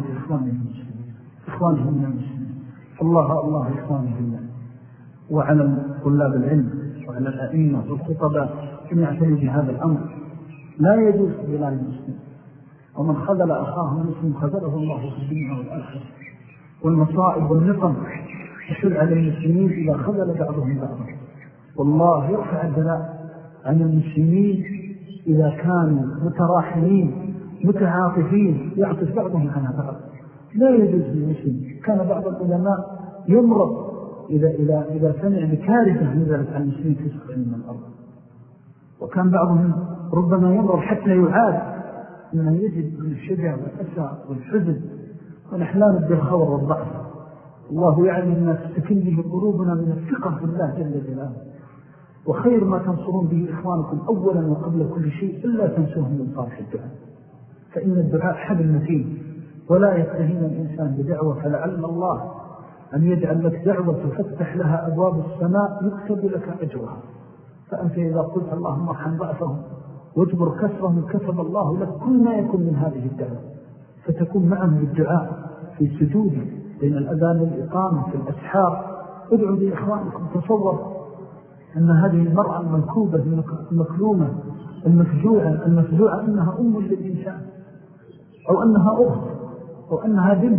إخوانهم من المسلمين. الله إخوانهم وعلى طلاب العلم وعلى الأئمة والخطباء أن يعتنوا بهذا الأمر. لا يجوز بلال المسلم، ومن خذل أخاه المسلم خذله الله في الدنيا والآخرة. والمصائب والنقم تحل على المسلمين إذا خذل بعضهم بعضا، والله يرفع البلاء عن المسلمين إذا كانوا متراحمين متعاطفين يعطف بعضهم عن بعض. لا يجوز للمسلم. كان بعض العلماء يمرض إذا سمع بكارثة نزلت عن المسلمين تسقط من الأرض، وكان بعضهم ربما يمرض حتى يعاد أنه يجد من الشجع والأسى والحزن والأحلام بالخور والضعف. الله يعلم الناس تكن به قلوبنا من الثقة بالله جل جلاله. وخير ما تنصرون به إخوانكم أولا وقبل كل شيء إلا تنسوهم من صالح الدعاء، فإن الدعاء حبل متين، ولا يستهين الإنسان بدعوة، فلعل الله أن يجعل لك دعوة تفتح لها أبواب السماء يكتب لك أجرها. فأنت إذا قلت اللهم ارحم ضعفهم واجبر كسرهم كتب الله لك كل ما يكون من هذه الدعوة، فتكون معهم بالدعاء في سجود بين الأذان والإقامة في الأسحار. ادعوا لإخوانكم. تصور أن هذه المرأة المنكوبة المكلومة المفجوعة أنها أم للإنسان، أو أنها أخت، أو أنها بنت،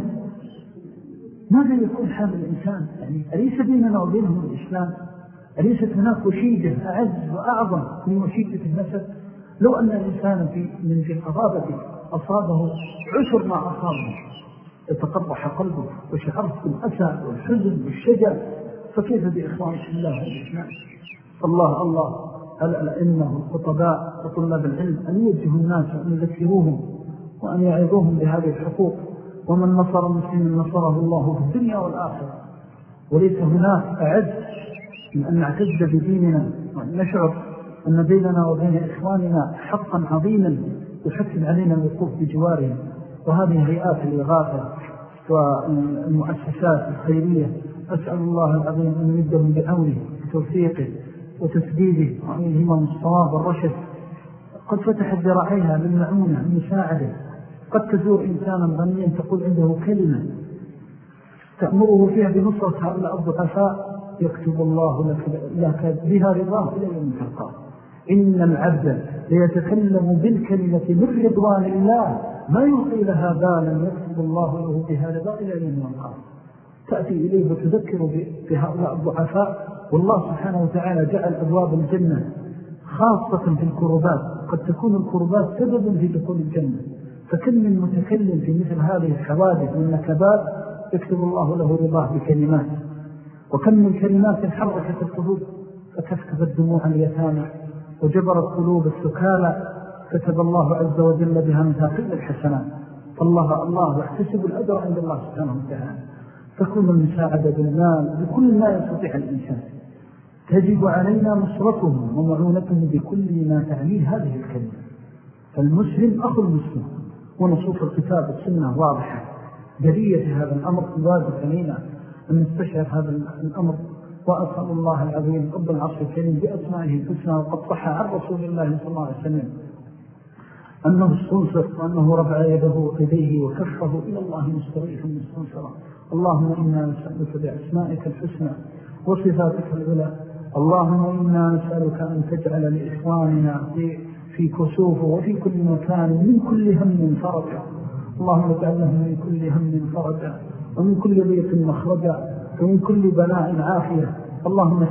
ماذا يكون حال الإنسان؟ يعني أليس بيننا وبينهم الإسلام؟ أليست هناك وشيدة أعز وأعظم من وشيدة النسب؟ لو أن الإنسان في القرابة أصابه عشر ما أصابه يتقطع قلبه وشعرت بالأسى والحزن والشجع، فكيف بإخوان الله والإسلام؟ الله على الأئمة والخطباء وطلاب العلم أن يوجهوا الناس وأن يذكروهم وأن يعظوهم بهذه الحقوق. ومن نصر المسلمين نصره الله في الدنيا والآخرة. وليس هناك أعز من أن نعتز بديننا وأن نشعر أن بيننا وبين إخواننا حقا عظيما يحتم علينا الوقوف بجوارهم. وهذه هيئات الإغاثة والمؤسسات الخيرية أسأل الله العظيم أن يمدهم بعونه وتوفيقه وتسديده وأن يلهمهم الصواب والرشد. قد فتحت ذراعيها للمعونة المساعدة. قد تزور إنسانا غنيا تقول عنده كلمة تأمره فيها بنصرة هؤلاء الضعفاء، يكتب الله لك بها رضاه إلى يوم تلقاه. إن العبد ليتكلم بالكلمة من رضوان الله ما يلقي لها بالا يكتب الله له بها رضاه إلى يوم تلقاه. تأتي إليه وتذكر بهؤلاء الضعفاء. والله سبحانه وتعالى جعل أبواب الجنة خاصة في الكربات، قد تكون الكربات سببا في دخول الجنة. فكم من متكلم في مثل هذه الحوادث من نكبات يكتب الله له رضاه بكلمات. وكم من كلمات حركت القلوب فكفكفت دموع اليتامى وجبرت قلوب السكالى، كتب الله عز وجل بها مثاقيل الحسنات. فالله يحتسب الأجر عند الله سبحانه وتعالى. تكون المساعدة بالمال بكل ما يستطيع الإنسان. تجب علينا نصرتهم ومعونتهم بكل ما تعنيه هذه الكلمة. فالمسلم أخو المسلم، ونصوص الكتاب والسنة واضحة. جرية هذا الأمر واجب علينا أن نستشعر هذا الأمر. وأسأل الله العظيم رب العرش الكريم بأسمائه الحسنى وقد صح عن رسول الله صلى الله عليه وسلم أنه استنصر وأنه رفع يده ويديه وكفه إلى الله مستغيثا مستنصرا. اللهم إنا نسألك بأسمائك الحسنى وصفاتك العلى. اللهم إنا نسألك أن تجعل لإخواننا في كسوف وفي كل مكان من كل هم فرجا. اللهم اجعل لهم من كل هم فرجا ومن كل ضيق مخرجا ومن كل بلاء عافية. اللهم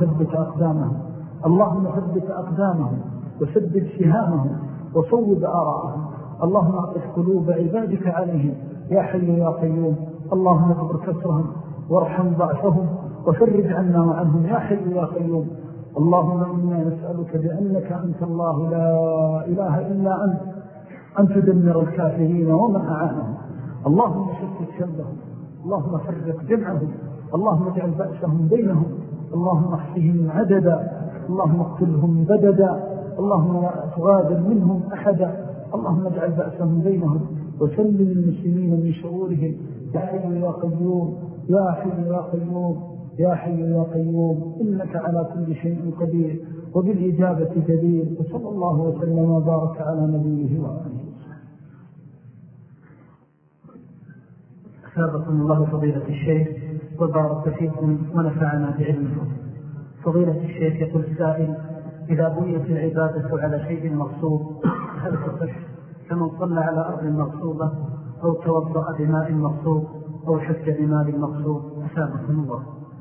ثبت أقدامهم وسدد سهامهم وصوب آراءهم. اللهم أعطف قلوب عبادك عليهم يا حي يا قيوم. اللهم اكبر كسرهم وارحم ضعفهم وفرج عنا وعنهم يا حي يا قيوم. اللهم إنا نسألك بأنك أنت الله لا إله إلا أنت أن تدمر الكافرين ومن أعانهم. اللهم شتت شملهم، اللهم فرق جمعهم، اللهم اجعل بأسهم بينهم، اللهم احصهم عددا، اللهم اقتلهم بددا، اللهم لا تغادر منهم أحدا، اللهم اجعل بأسهم بينهم وسلم المسلمين من شرورهم. يا حي يا قيوم يا حي يا قيوم يا حي يا قيوم إنك على كل شيء قدير وبالإجابة جدير. وصلى الله وسلم وبارك على نبيه وآله. أثابكم الله فضيلة الشيخ وبارك فيكم ونفعنا بعلمكم. فضيلة الشيخ يقول السائل: إذا بنيت العبادة على شيء مغصوب هل تصح كمن صلى على أرض مغصوبة أو توضأ بماء مغصوب أو حج بمال مغصوب؟ أثابكم الله.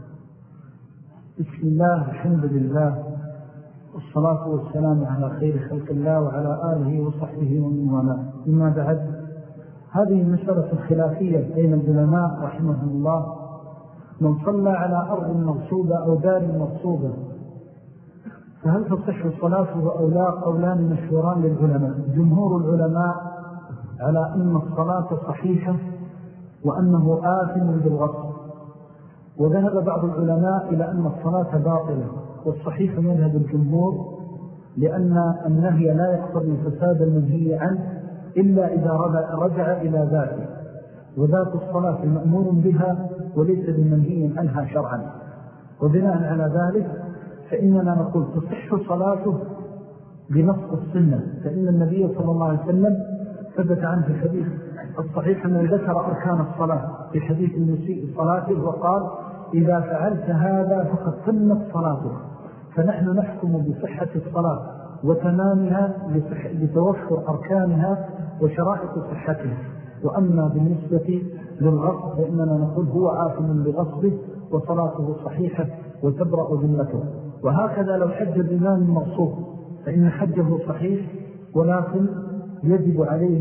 بسم الله الحمد لله والصلاة والسلام على خير خلق الله وعلى آله وصحبه ومن والاه. أما بعد، هذه المسألة الخلافية بين العلماء رحمه الله. من صلى على أرض مغصوبة أو دار مغصوبة فهل تصح صلاته أو لا؟ قولان مشهوران للعلماء. جمهور العلماء على أن الصلاة صحيحة وأنه آثم بالغصب، وذهب بعض العلماء إلى أن الصلاة باطلة، والصحيح مذهب الجمهور، لأن النهي لا يقتضي فساد المنهي عنه إلا إذا رجع إلى ذاته، وذات الصلاة مأمور بها وليس بمنهي عنها شرعا. وبناء على ذلك فإننا نقول تصح صلاته بنص السنة، فإن النبي صلى الله عليه وسلم ثبت عنه في الحديث الصحيح أنه ذكر أركان الصلاة في حديث المسيء صلاته وقال: إذا فعلت هذا فقد تمت صلاته. فنحن نحكم بصحة الصلاة وتمامها لتوفر أركانها وشرائط صحتها. وأما بالنسبة للغصب فإننا نقول هو آثم بغصبه وصلاته صحيحة وتبرأ ذمته. وهكذا لو حج بإمام مغصوب فإن حجه صحيح، ولكن يجب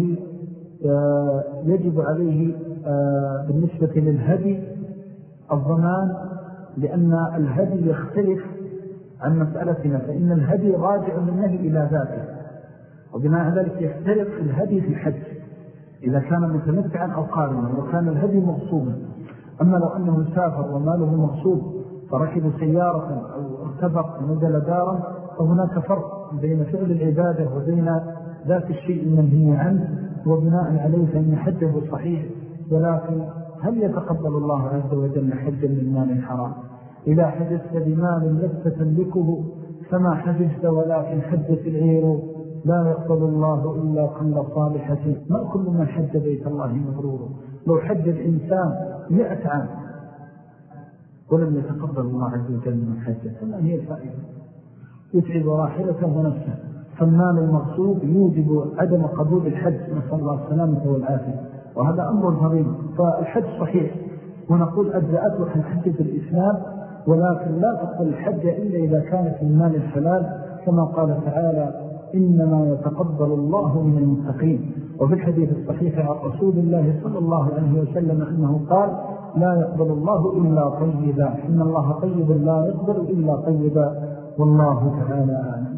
عليه بالنسبة للهدي الضمان، لأن الهدي يختلف عن مسألتنا، فإن الهدي راجع منه إلى ذاته، وبناء على ذلك يختلف الهدي في الحج إذا كان متمتعا أو قارنا وكان الهدي مغصوبا. أما لو أنه سافر وماله مغصوب فركب سيارة أو ارتبط ونزل دارا فهناك فرق بين فعل العبادة وبين ذات الشيء المنهي عنه، وبناء عليه فإن حجه صحيح. ولكن هل يتقبل الله عز وجل حجا من مال حرام؟ إذا حجزت بمال لست تملكه فما حجزت، ولكن حجت العير لا يقبل الله إلا كل صالحة. ما كل من حج بيت الله مبرور. لو حج الإنسان 100 عام ولم يتقبل الله عز وجل من حجه فما هي الفائدة؟ يتعب راحلته ونفسه. فالمال المغصوب يوجب عدم قبول الحج، نسأل الله السلامة والعافية، وهذا أمر عظيم. فالحج صحيح ونقول أجزأته عن حجة الإسلام، ولكن لا تقبل الحج إلا إذا كانت من مال الحلال، كما قال تعالى: إنما يتقبل الله من المتقين. وفي الحديث الصحيح عن رسول الله صلى الله عليه وسلم أنه قال: لا يقبل الله إلا طيبا، إن الله طيب لا يقبل إلا طيبا، والله تعالى أعلم.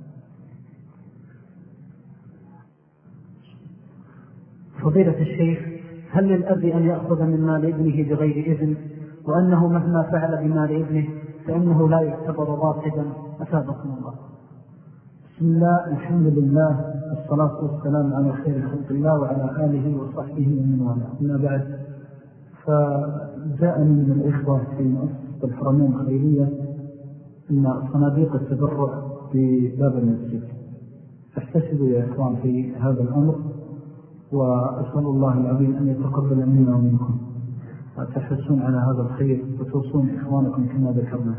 فضيلة الشيخ، هل للأب أن يأخذ من مال ابنه بغير إذن، وأنه مهما فعل بمال ابنه فإنه لا يعتبر راتبا؟ أثابكم الله. بسم الله الحمد لله والصلاة والسلام على خير خلق الله وعلى آله وصحبه ومن والاه. أما بعد، فجاءني من الإخوة في مؤسسة الحرمين الخيرية أن صناديق التبرع في باب المسجد، فاحتسبوا يا إخوان في هذا الأمر، وأسأل الله العظيم أن يتقبل منا ومنكم، وتحرصون على هذا الخير وتوصون إخوانكم كما ذكرنا.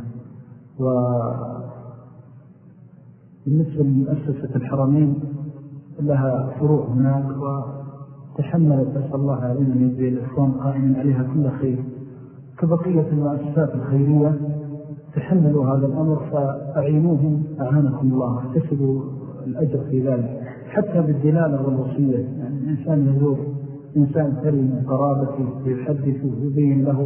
وبالنسبة لمؤسسة الحرمين لها فروع هناك، وتحملت أسأل الله علينا أن يجزي الإخوان قائمين عليها كل خير، كبقية المؤسسات الخيرية. تحملوا هذا الأمر فأعينوهم أعانكم الله، احتسبوا الأجر في ذلك، حتى بالدلالة والوصية. يعني الإنسان يزور إنسان ثري من قرابته ويحدثه ويبين له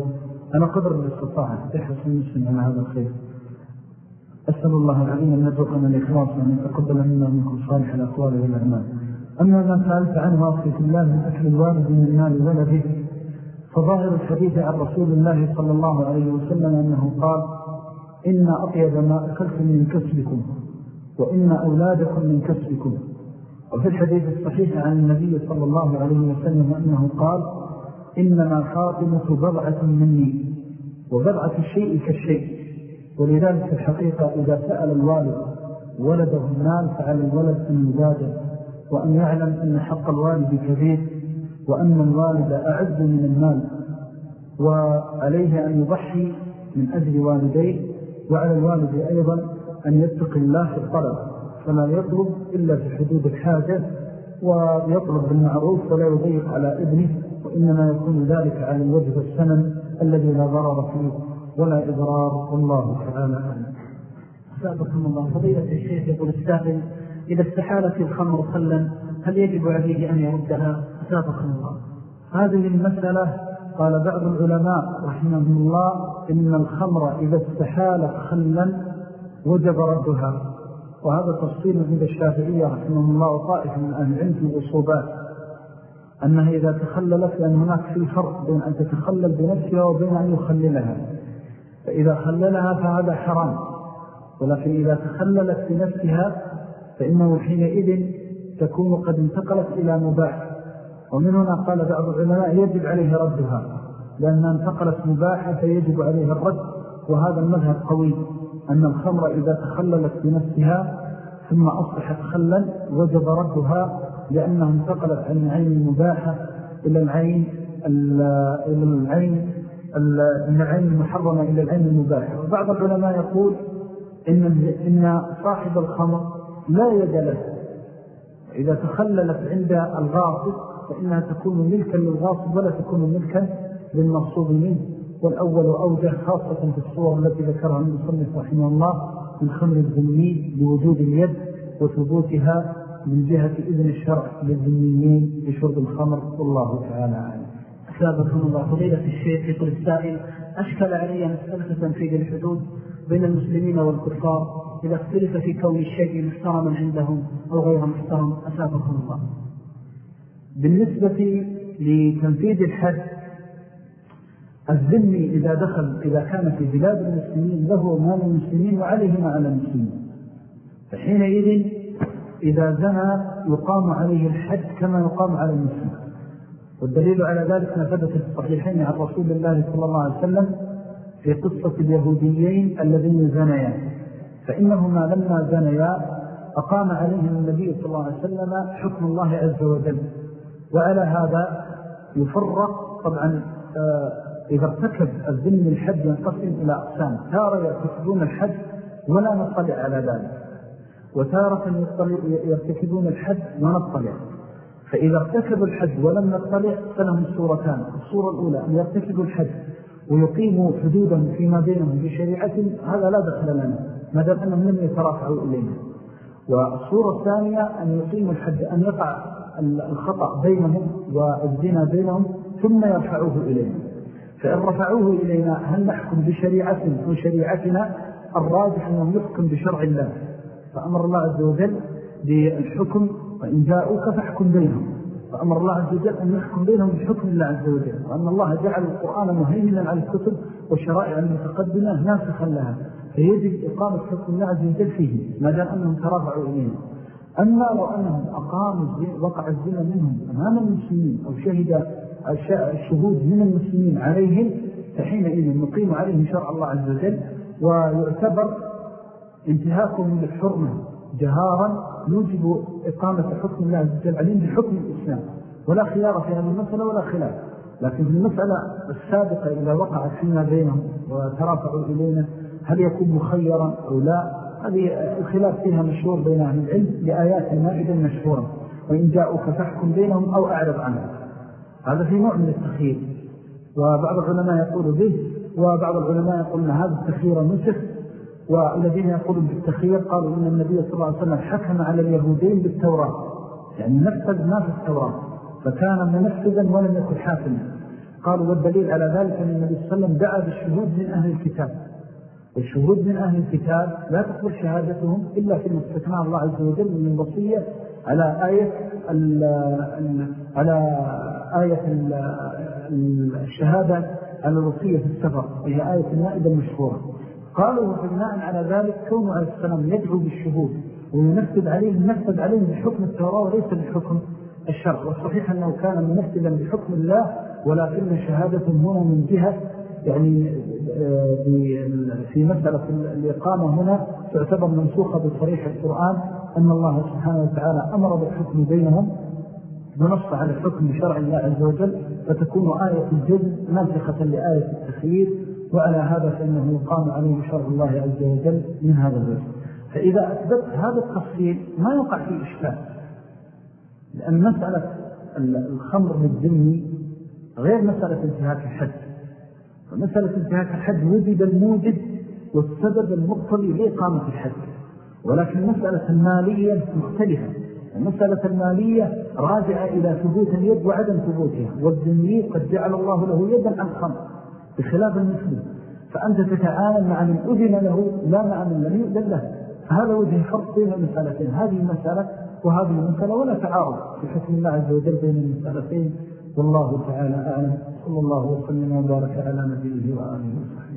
أنا قدر الاستطاعة يحرص المسلم على هذا الخير. أسأل الله العظيم أن يرزقنا الإخلاص وأن يتقبل منا منكم صالح الأقوال والأعمال. أما ما سألت عنه وصف الله من أكل الوالد من مال ولده، فظاهر الحديث عن رسول الله صلى الله عليه وسلم أنه قال: إن أطيب ما أكلتم من كسبكم وإن أولادكم من كسبكم. وفي الحديث الصحيح عن النبي صلى الله عليه وسلم أنه قال: إنما فاطمة بضعة مني وبضعة الشيء كالشيء. ولذلك في الحقيقة إذا سأل الوالد ولده المال فعلى الولد أن يبادر وأن يعلم أن حق الوالد كبير وأن الوالد أعز من المال، وعليه أن يضحي من أجل والديه، وعلى الوالد أيضا أن يتقي الله في الطلب، فلا يطلب إلا في حدود الحاجة، ويطلب بالمعروف ولا يضيق على ابنه، وإنما يكون ذلك على الوجه السمن الذي لا ضرر فيه ولا إضرار. والله تعالى أعلم. سألكم الله. فضيلة الشيخ يقول السائل: إذا استحالت الخمر خلا هل يجب عليه أن يردها؟ سألكم الله. هذه المسألة قال بعض العلماء رحمهم الله إن الخمر إذا استحالت خلا وجب ردها، وهذا تفصيل عند الشافعية رحمهم الله وطائف من أهل العلم في الأصوبات، أنها إذا تخللت لأن هناك في فرق بين أن تتخلل بنفسها وبين أن يخللها، فإذا خللها فهذا حرام، ولكن إذا تخللت بنفسها فإنه حينئذ تكون قد انتقلت إلى مباح. ومن هنا قال بعض العلماء يجب عليه ردها، لأنها انتقلت مباحة فيجب عليه الرد، وهذا المذهب قوي أن الخمر إذا تخللت بنفسها ثم أصبحت خلا وجب ردها، لأنها انتقلت عن العين المباحة إلى العين المحرمة إلى العين المباحة. وبعض العلماء يقول إن صاحب الخمر لا يد له، إذا تخللت عند الغاصب فإنها تكون ملكا للغاصب ولا تكون ملكا للمغصوب منه. والأول أوجه خاصة في الصور التي ذكرها المصنف رحمه الله من خمر الذمي لوجود اليد وثبوتها من جهة إذن الشرع للذميين بشرب الخمر. والله تعالى أعلم. أسابقكم الله. فضيلة الشيخ يقول السائل: أشكل علي مسألة في الحدود بين المسلمين والكفار إذا اختلف في كون الشيء محترما عندهم أو غير محترم. أسابقكم الله. بالنسبة لتنفيذ الحد، الذمي إذا كان في بلاد المسلمين له مال المسلمين وعليه ما على المسلمين، فحينئذ إذا زنى يقام عليه الحد كما يقام على المسلم. والدليل على ذلك ما ثبت في الصحيحين عن رسول الله صلى الله عليه وسلم في قصة اليهوديين الذين زنيا، فإنهما لما زنيا أقام عليهم النبي صلى الله عليه وسلم حكم الله عز وجل. وعلى هذا يفرق طبعا إذا ارتكب الذم الحد ينقسم إلى أقسام: تارة يرتكبون الحد ولا نطلع على ذلك، وتارة يرتكبون الحد ونطلع. فإذا ارتكبوا الحد ولم نطلع فلهم صورتان: الصورة الأولى أن يرتكبوا الحد ويقيموا حدودهم فيما بينهم بشريعة، هذا لا دخل لنا ما دام أنهم لم يترافعوا إلينا. والصورة الثانية أن يقيموا الحد، أن يقع الخطأ بينهم والزنا بينهم ثم يرفعوه إلينا. فإن رفعوه إلينا هل نحكم بشريعة أو شريعتنا؟ الراجح أنهم يحكم بشرع الله، فأمر الله عز وجل بالحكم: وإن جاءوك فاحكم بينهم. فأمر الله عز وجل أن يحكم بينهم بحكم الله عز وجل، وأن الله جعل القرآن مهيمنا على الكتب والشرائع المتقدمة ناسخا لها، فيجب إقامة حكم الله عز وجل فيه ما دام أنهم ترافعوا إلينا. أما لو أنهم أقاموا وقع الزنا منهم أمام المسلمين أو شهد الشهود من المسلمين عليهم، فحينئذ نقيم عليهم شرع الله عز وجل، ويعتبر انتهاكهم للحرمة جهارا يوجب إقامة حكم الله عز وجل عليهم بحكم الإسلام، ولا خيار في هذه المسألة ولا خلاف. لكن في المسألة السابقة إذا وقعت فيما بينهم وترافعوا إلينا هل يكون مخيرا أو لا، هذه الخلاف فيها مشهور بين أهل العلم لآيات المائدة مشهورة: وإن جاءوك فاحكم بينهم أو أعرض عنهم. هذا في نوع من التخيير، وبعض العلماء يقول به، وبعض العلماء يقول أن هذا التخيير نسخ. والذين يقولون بالتخيير قالوا إن النبي صلى الله عليه وسلم حكم على اليهودين بالتوراة، يعني نفذ ما في التوراة، فكان منفذا ولم يكن حاكما. قالوا والدليل على ذلك أن النبي صلى الله عليه وسلم دعا بالشهود من أهل الكتاب، والشهود من أهل الكتاب لا تقبل شهادتهم إلا في استثناء الله عز وجل من الوصية على آية الشهادة على الوصية في السفر، وهي آية النائبة المشهورة. قالوا بناء على ذلك كون عليه السلام يدعو بالشهود وينفذ عليهم بحكم التوراة وليس بحكم الشرع، والصحيح أنه كان منفذا بحكم الله، ولكن شهادتهم هنا من جهة يعني في مسألة الإقامة هنا تعتبر منسوخة بصريح القرآن أن الله سبحانه وتعالى أمر بالحكم بينهم ونص على الحكم بشرع الله عز وجل، فتكون آية الجزء ناسخة لآية التخيير، وعلى هذا فإنه يقام عليه شرع الله عز وجل من هذا الوجه. فإذا أثبت هذا التفصيل ما يقع فيه إشكال، لأن مسألة الخمر بالذمي غير مسألة انتهاك الحد. فمسألة انتهاك الحد وجد الموجب والسبب المقتضي لإقامة الحد، ولكن مسألة المالية مختلفة. المسألة المالية راجعة إلى ثبوت اليد وعدم ثبوتها، والذمي قد جعل الله له يدا عن خمر بخلاف المسلم، فأنت تتعامل مع من أذن له لا مع من لم يؤذن له. فهذا وجه فرق بين المسألتين، هذه مسألة وهذه المسألة، ولا تعارض في حكم الله عز وجل بين المسألتين، والله تعالى أعلم. صلى الله وسلم وبارك على نبيه وآله وصحبه.